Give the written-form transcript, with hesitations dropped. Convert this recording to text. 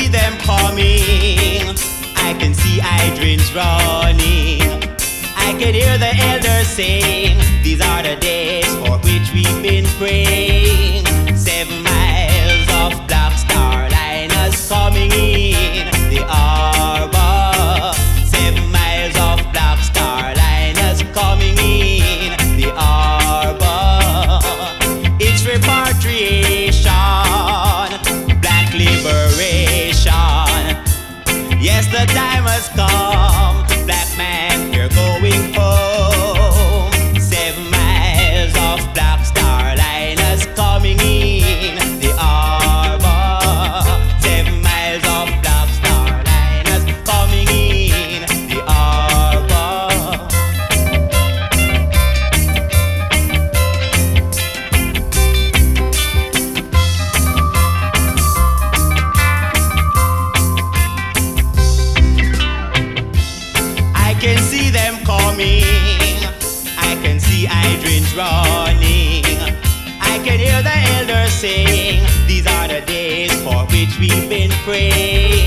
see them coming. I can see hydrants running. I can hear the elders saying, these are the days for which we've been praying. 7 miles of Black Star liners coming in the harbor. 7 miles of Black Star liners coming in the harbor. It's repatriation, black liberation. Yes, the time has come, black man, you're going home. 7 miles of Black Star liners coming in the harbor. 7 miles of Black Star liners coming in the harbor. I can see them coming. I can see hydrants running. I can hear the elders saying, these are the days for which we've been praying.